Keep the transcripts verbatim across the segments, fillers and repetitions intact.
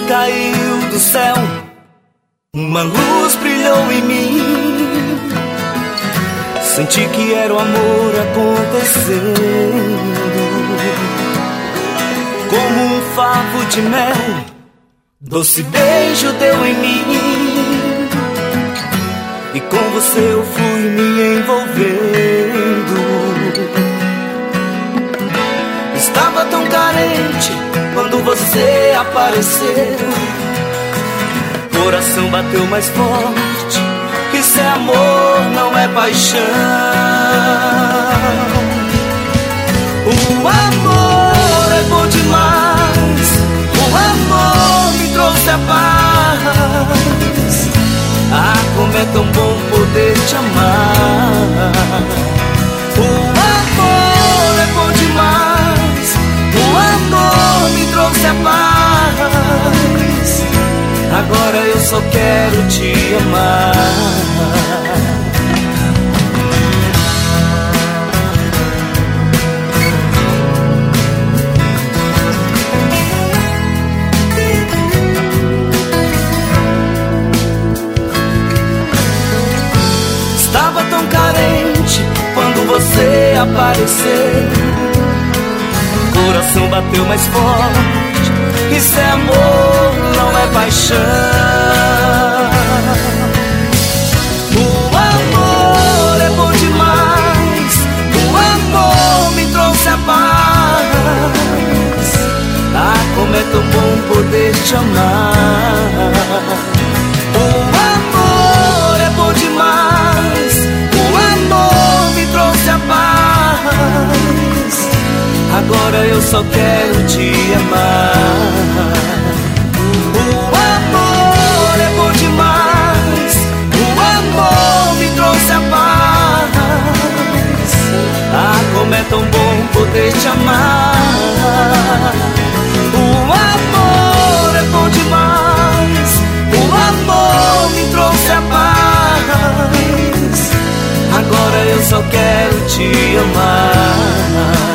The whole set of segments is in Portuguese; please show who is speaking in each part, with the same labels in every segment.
Speaker 1: caiu do céu, uma luz brilhou em mim. Senti que era o amor acontecendo, como um favo de mel, doce beijo deu em mim. E com você eu fui me envolvendo. Estava tão carente quando você apareceu. Coração bateu mais forte. Isso é amor, não é paixão. O amor é bom demais. O amor me trouxe a paz. Ah, como é tão bom poder te amar. O amor é bom demais. O amor me trouxe a paz. Agora eu só quero te amar. Estava tão carente quando você apareceu. Coração bateu mais forte. Isso é amor, não é paixão. O amor é bom demais. O amor me trouxe a paz. Ah, como é tão bom poder te amar. O amor é bom demais. O amor me trouxe a paz. Agora eu só quero te amar. O amor é bom demais. O amor me trouxe a paz. Ah, como é tão bom poder te amar. O amor é bom demais. O amor me trouxe a paz. Agora eu só quero te amar.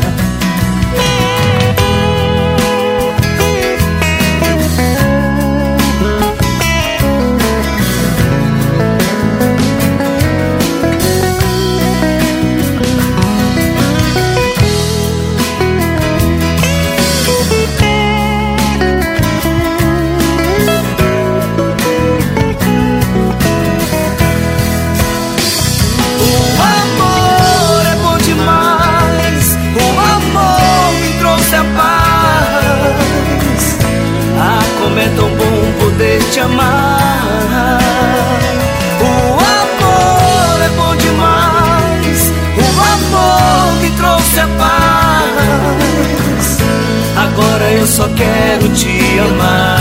Speaker 1: É tão bom poder te amar. O amor é bom demais. O amor me trouxe a paz. Agora eu só quero te amar.